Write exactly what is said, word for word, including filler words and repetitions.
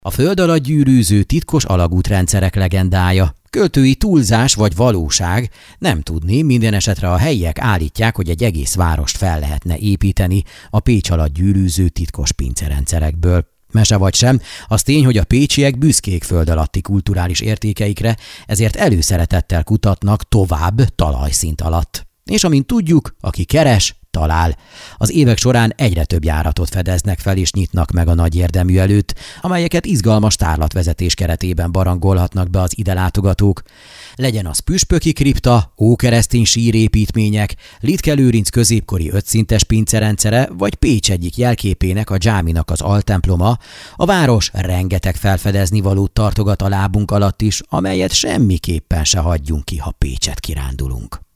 A föld alatt gyűrűző titkos alagútrendszerek legendája. Költői túlzás vagy valóság, nem tudni, minden esetre a helyiek állítják, hogy egy egész várost fel lehetne építeni a Pécs alatt gyűrűző titkos pincerendszerekből. Mese vagy sem, az tény, hogy a pécsiek büszkék föld alatti kulturális értékeikre, ezért előszeretettel kutatnak tovább talajszint alatt. És amint tudjuk, aki keres, talál. Az évek során egyre több járatot fedeznek fel és nyitnak meg a nagy érdemű előtt, amelyeket izgalmas tárlatvezetés keretében barangolhatnak be az ide látogatók. Legyen az püspöki kripta, ókeresztény sírépítmények, Littke Lőrinc középkori ötszintes pincerendszere, vagy Pécs egyik jelképének, a dzsáminak az altemploma, a város rengeteg felfedezni valót tartogat a lábunk alatt is, amelyet semmiképpen se hagyjunk ki, ha Pécset kirándulunk.